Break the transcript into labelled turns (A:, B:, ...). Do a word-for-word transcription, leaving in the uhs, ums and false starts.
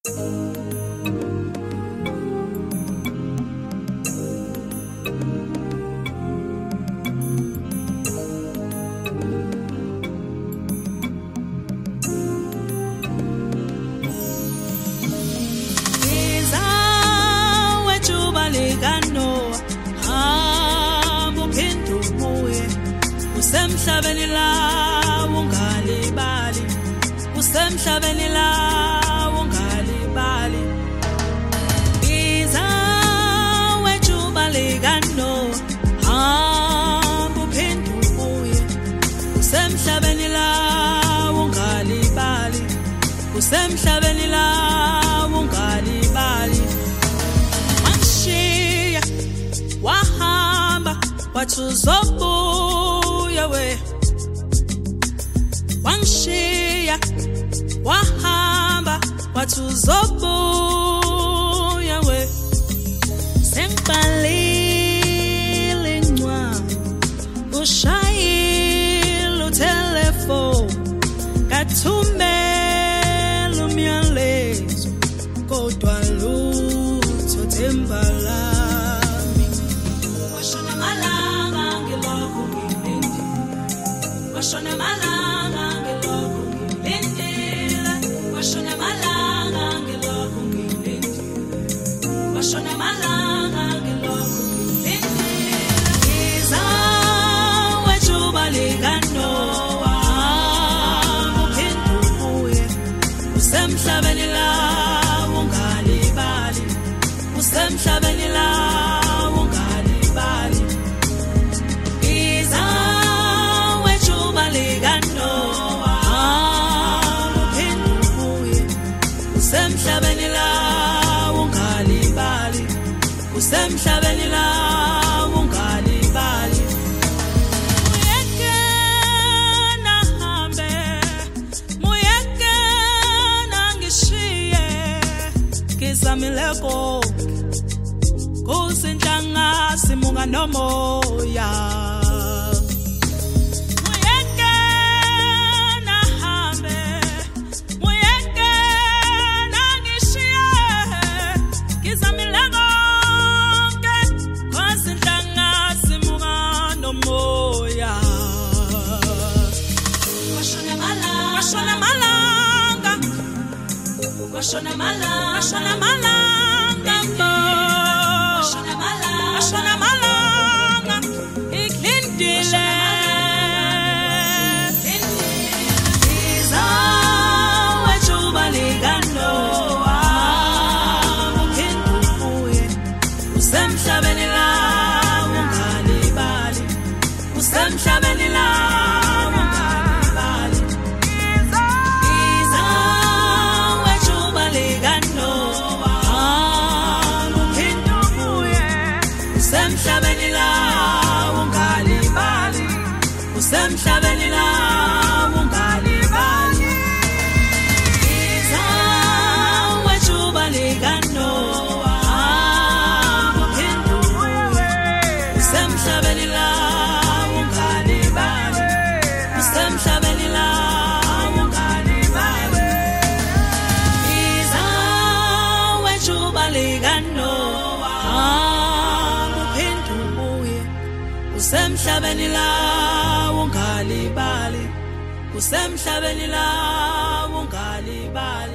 A: Usemhlabeni la ungalibali, usemhlabeni la ungalibali. Iza wejuba ligano, hamba uphenduke. Usemhlabeni la ungalibali, usemhlabeni la ungalibali. Wanshiya wahamba wathi uzobuya we, wanshiya wahamba wathi uzobuya we. Sengibhalile incwadi ushayile utelefoni, ngathumela umyalezo kodwa lutho themba lami. Washona malanga ngilokhu ngilinde, washona malanga ngilokhu ngilindile, washona malanga ngilokhu ngilinde, washona malanga ngilokhu ngilindile. Iza wejuba liganoa, uphenduke. Usemhlabeni la ungalibali, usemhlabeni la ungalibali. Iza wejuba liganoa, uphenduke. Usemhlabeni la ungalibali, usemhlabeni la ungalibali. Muyeke nahambe, muyeke nangishiye, ngizamile konke kuzinhlanga simunga nomoya. Muyeke nahambe, muyeke nangishiye, ngizamile konke kuzinhlanga simunga nomoya. Washona malanga, washona malanga, washona malanga, washona malanga, washona malanga, washona malanga, iklindile. Iza wejuba liganoa, uphenduke. Usemhlabeni la ungalibali, usemhlabeni la ungalibali. Iza wejuba liganoa, uphenduke. Usemhlabeni la ungalibali, usemhlabeni la ungalibali. Iza wejuba liganoa, uphenduke. Usemhlabeni la ungalibali, usemhlabeni la ungalibali. Iza wejuba liganoa, uphenduke. Usemhlabeni la ungalibali, usemhlabeni la ungalibali.